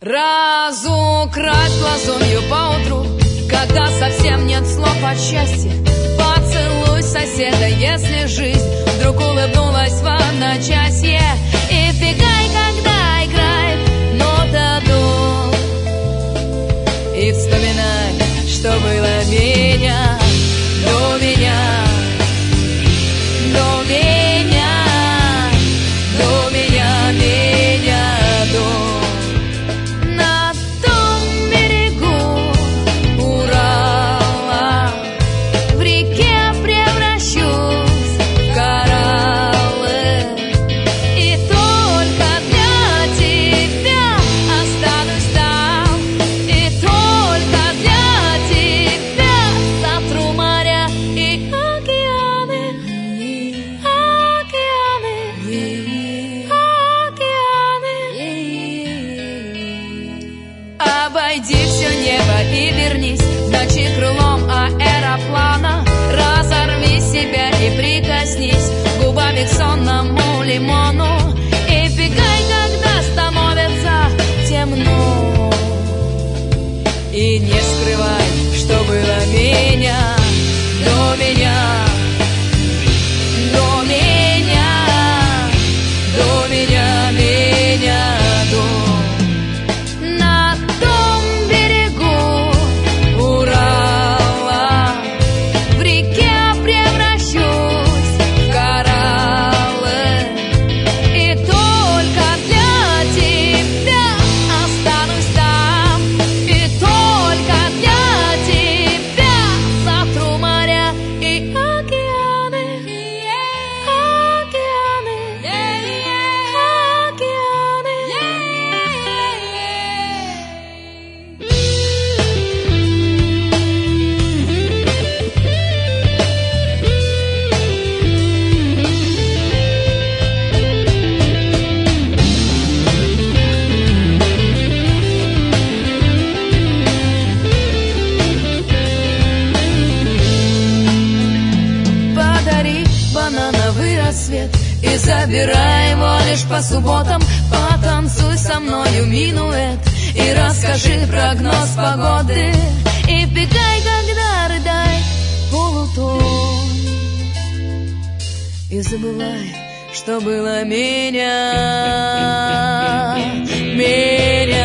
Разукрась глазунью поутру, когда совсем нет слов от счастья. Поцелуй соседа, если жизнь вдруг улыбнулась в одночасье. И бегай, когда играет нота до. И вспоминай, что было меня, до меня, до меня, до меня, меня до. На том берегу Урала в реке превращусь в кораллы, и только для тебя останусь там, и только для тебя сотру моря и океаны, океаны, океаны. Обойди все небо и вернись в ночи крылом аэроплана. Разорви себя и прикоснись губами к сонному лимону. И бегай, когда становится темно. И не скрывай, что было меня, до меня, до меня, до меня, меня до. На том берегу Урала в реке превращусь в кораллы, и только для тебя останусь там, и только для тебя сотру моря и океаны, океаны, Подари банановый рассвет и забирай его лишь по субботам. Потанцуй со мною минуэт и расскажи прогноз погоды. И бегай, когда рыдает полутон. И забывай, что было меня, меня.